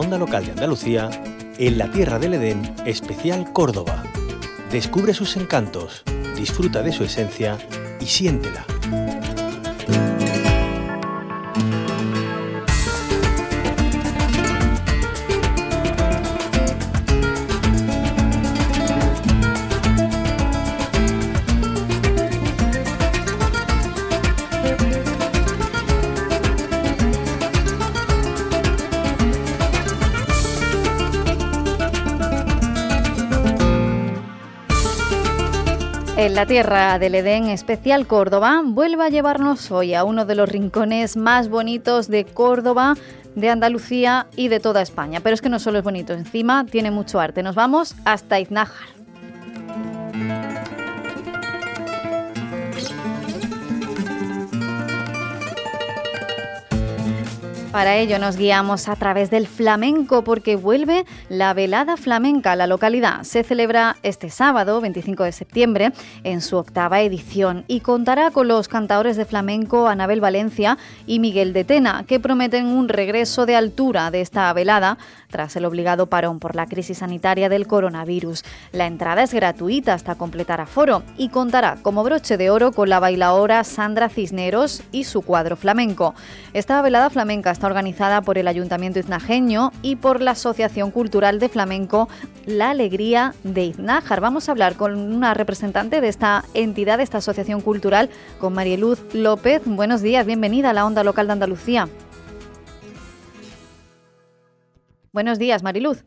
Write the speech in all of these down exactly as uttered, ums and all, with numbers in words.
onda local de Andalucía, en la Tierra del Edén, especial Córdoba. Descubre sus encantos, disfruta de su esencia y siéntela. En la Tierra del Edén, especial Córdoba, vuelve a llevarnos hoy a uno de los rincones más bonitos de Córdoba, de Andalucía y de toda España. Pero es que no solo es bonito, encima tiene mucho arte. Nos vamos hasta Iznájar. Para ello nos guiamos a través del flamenco porque vuelve la velada flamenca a la localidad. Se celebra este sábado, veinticinco de septiembre, en su octava edición y contará con los cantaores de flamenco Anabel Valencia y Miguel de Tena, que prometen un regreso de altura de esta velada tras el obligado parón por la crisis sanitaria del coronavirus. La entrada es gratuita hasta completar aforo y contará como broche de oro con la bailaora Sandra Cisneros y su cuadro flamenco. Esta velada flamenca está organizada por el Ayuntamiento iznajeño y por la Asociación Cultural de Flamenco La Alegría de Iznájar. Vamos a hablar con una representante de esta entidad, de esta asociación cultural, con Marieluz López. Buenos días, bienvenida a la onda local de Andalucía. Buenos días, Mariluz.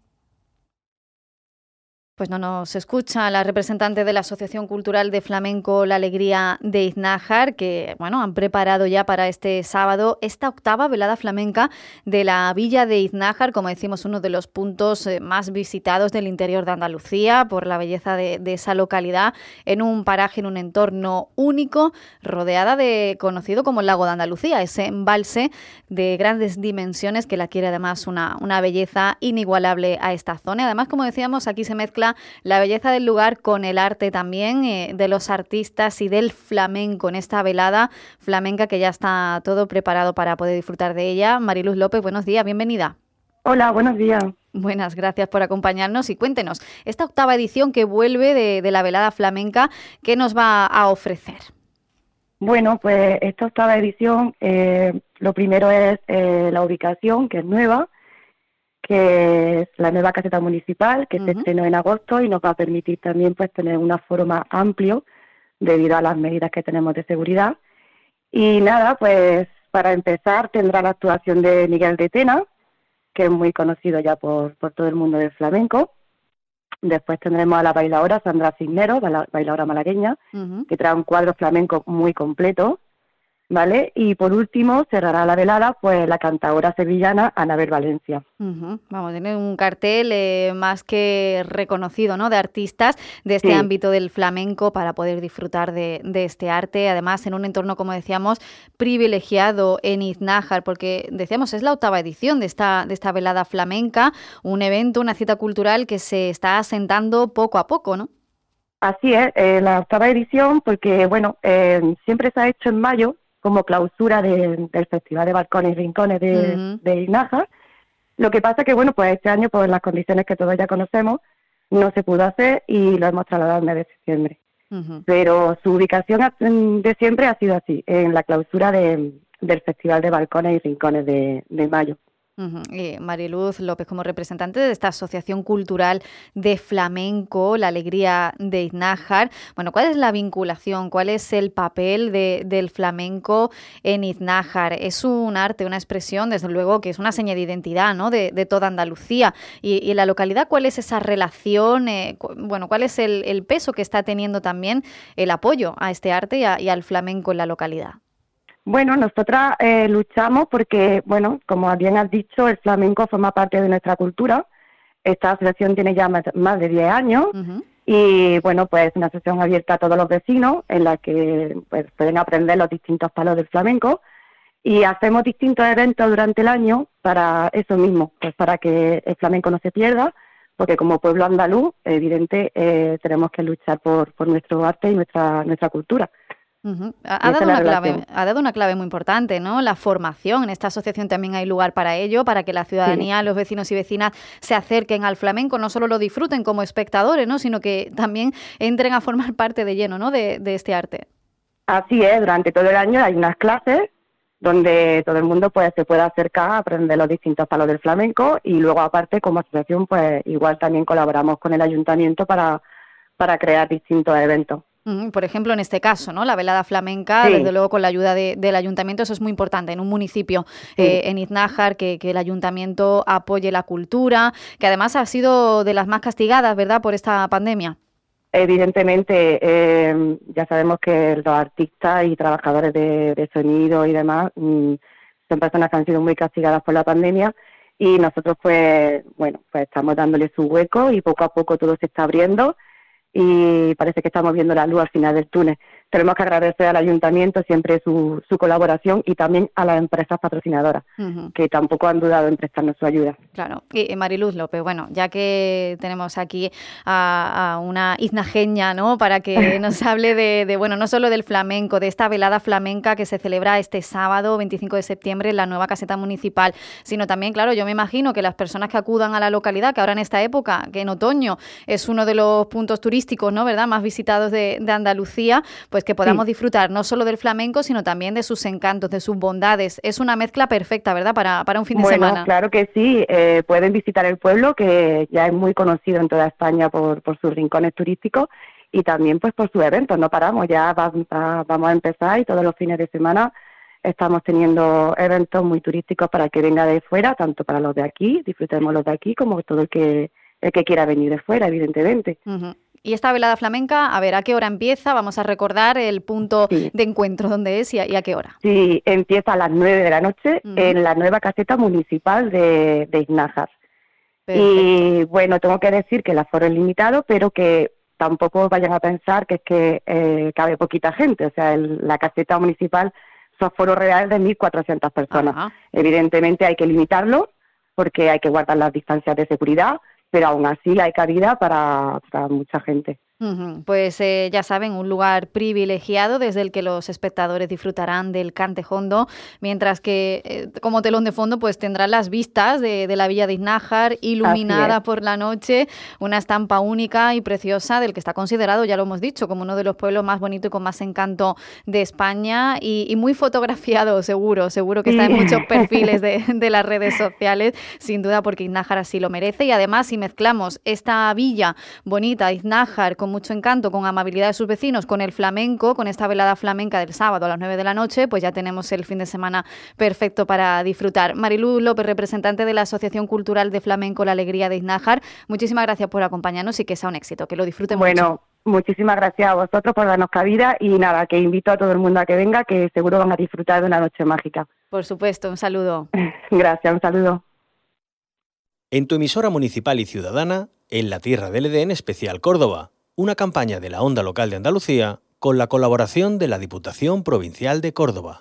Pues no nos escucha la representante de la Asociación Cultural de Flamenco La Alegría de Iznájar, que bueno, han preparado ya para este sábado esta octava velada flamenca de la Villa de Iznájar, como decimos, uno de los puntos más visitados del interior de Andalucía por la belleza de, de esa localidad, en un paraje, en un entorno único, rodeada de, conocido como el Lago de Andalucía, ese embalse de grandes dimensiones que la quiere además una, una belleza inigualable a esta zona. Además, como decíamos, aquí se mezcla la belleza del lugar con el arte también eh, de los artistas y del flamenco en esta velada flamenca que ya está todo preparado para poder disfrutar de ella. Mariluz López, buenos días, bienvenida. Hola, buenos días. Buenas, gracias por acompañarnos y cuéntenos, esta octava edición que vuelve de, de la velada flamenca, ¿qué nos va a ofrecer? Bueno, pues esta octava edición, eh, lo primero es eh, la ubicación, que es nueva, que es la nueva caseta municipal, que uh-huh. se estrenó en agosto y nos va a permitir también pues tener un aforo más amplio debido a las medidas que tenemos de seguridad. Y nada, pues para empezar tendrá la actuación de Miguel de Tena, que es muy conocido ya por, por todo el mundo del flamenco. Después tendremos a la bailaora Sandra Cisneros, la bailaora malagueña, uh-huh. que trae un cuadro flamenco muy completo, ¿vale? Y por último cerrará la velada pues la cantaora sevillana Anabel Valencia. Uh-huh. Vamos a tener un cartel eh, más que reconocido, ¿no?, de artistas de este sí. ámbito del flamenco para poder disfrutar de, de este arte, además en un entorno, como decíamos, privilegiado en Iznájar, porque decíamos es la octava edición de esta, de esta velada flamenca, un evento, una cita cultural que se está asentando poco a poco, ¿no? Así es, eh, la octava edición, porque bueno, eh, siempre se ha hecho en mayo, como clausura de, del Festival de Balcones y Rincones de, uh-huh. de Iznájar. Lo que pasa que, bueno, pues este año, por las condiciones que todos ya conocemos, no se pudo hacer y lo hemos trasladado al mes de septiembre. Uh-huh. Pero su ubicación de siempre ha sido así, en la clausura de, del Festival de Balcones y Rincones de, de mayo. Uh-huh. Eh, Mariluz López, como representante de esta Asociación Cultural de Flamenco, La Alegría de Iznájar, bueno, ¿cuál es la vinculación? ¿Cuál es el papel de, del flamenco en Iznájar? Es un arte, una expresión, desde luego, que es una seña de identidad, ¿no?, de, de toda Andalucía. Y, y en la localidad, ¿cuál es esa relación? Eh, cu- bueno, ¿cuál es el, el peso que está teniendo también el apoyo a este arte y, a, y al flamenco en la localidad? Bueno, nosotras eh, luchamos porque, bueno, como bien has dicho, el flamenco forma parte de nuestra cultura. Esta asociación tiene ya más, más de diez años uh-huh. y, bueno, pues es una asociación abierta a todos los vecinos en la que pues, pueden aprender los distintos palos del flamenco y hacemos distintos eventos durante el año para eso mismo, pues para que el flamenco no se pierda, porque como pueblo andaluz, evidente, eh, tenemos que luchar por, por nuestro arte y nuestra, nuestra cultura. Uh-huh. Ha, ha, dado una clave, ha dado una clave muy importante, ¿no? La formación. En esta asociación también hay lugar para ello, para que la ciudadanía, sí. los vecinos y vecinas se acerquen al flamenco, no solo lo disfruten como espectadores, ¿no? Sino que también entren a formar parte de lleno, ¿no? de, de este arte. Así es, durante todo el año hay unas clases donde todo el mundo pues se puede acercar a aprender los distintos palos del flamenco, y luego aparte como asociación pues igual también colaboramos con el ayuntamiento para, para crear distintos eventos. Por ejemplo, en este caso, ¿no? La velada flamenca, sí. desde luego con la ayuda de, del ayuntamiento, eso es muy importante en un municipio, sí. eh, en Iznájar, que, que el ayuntamiento apoye la cultura, que además ha sido de las más castigadas, ¿verdad?, por esta pandemia. Evidentemente, eh, ya sabemos que los artistas y trabajadores de, de sonido y demás mmm, son personas que han sido muy castigadas por la pandemia, y nosotros pues, bueno, pues estamos dándole su hueco y poco a poco todo se está abriendo. Y parece que estamos viendo la luz al final del túnel. Tenemos que agradecer al ayuntamiento siempre su, su colaboración, y también a las empresas patrocinadoras, uh-huh. que tampoco han dudado en prestarnos su ayuda. Claro. Y Mariluz López, bueno, ya que tenemos aquí a, a una iznajeña, ¿no?, para que nos hable de, de, bueno, no solo del flamenco, de esta velada flamenca que se celebra este sábado veinticinco de septiembre en la nueva caseta municipal, sino también, claro, yo me imagino que las personas que acudan a la localidad, que ahora en esta época, que en otoño es uno de los puntos turísticos, ¿no?, ¿verdad?, más visitados de, de Andalucía, pues que podamos sí. disfrutar no solo del flamenco, sino también de sus encantos, de sus bondades. Es una mezcla perfecta, ¿verdad?, para, para un fin de bueno, semana. Bueno, claro que sí. Eh, pueden visitar el pueblo, que ya es muy conocido en toda España por, por sus rincones turísticos, y también pues por sus eventos. No paramos, ya va, va, vamos a empezar, y todos los fines de semana estamos teniendo eventos muy turísticos para que venga de fuera, tanto para los de aquí, disfrutemos los de aquí, como todo el que, el que quiera venir de fuera, evidentemente. Uh-huh. Y esta velada flamenca, a ver, ¿a qué hora empieza? Vamos a recordar el punto sí. de encuentro, ¿dónde es y a, y a qué hora? Sí, empieza a las nueve de la noche uh-huh. en la nueva caseta municipal de, de Iznájar. Y bueno, tengo que decir que el aforo es limitado, pero que tampoco vayan a pensar que es que eh, cabe poquita gente. O sea, el, la caseta municipal, su aforo real es de mil cuatrocientas personas. Ajá. Evidentemente hay que limitarlo porque hay que guardar las distancias de seguridad, pero aún así hay cabida para, para mucha gente. Uh-huh. Pues eh, ya saben, un lugar privilegiado desde el que los espectadores disfrutarán del cante jondo, mientras que eh, como telón de fondo pues tendrán las vistas de, de la villa de Iznájar, iluminada por la noche, una estampa única y preciosa del que está considerado, ya lo hemos dicho, como uno de los pueblos más bonitos y con más encanto de España, y, y muy fotografiado, seguro, seguro que está en muchos perfiles de, de las redes sociales, sin duda, porque Iznájar así lo merece. Y además, si mezclamos esta villa bonita, Iznájar, con mucho encanto, con amabilidad de sus vecinos, con el flamenco, con esta velada flamenca del sábado a las nueve de la noche, pues ya tenemos el fin de semana perfecto para disfrutar. Mariluz López, representante de la Asociación Cultural de Flamenco La Alegría de Iznájar, muchísimas gracias por acompañarnos y que sea un éxito, que lo disfruten bueno, mucho. Bueno, muchísimas gracias a vosotros por darnos cabida, y nada, que invito a todo el mundo a que venga, que seguro van a disfrutar de una noche mágica. Por supuesto, un saludo. Gracias, un saludo. En tu emisora municipal y ciudadana, en la Tierra del Edén Especial Córdoba, una campaña de la Onda Local de Andalucía con la colaboración de la Diputación Provincial de Córdoba.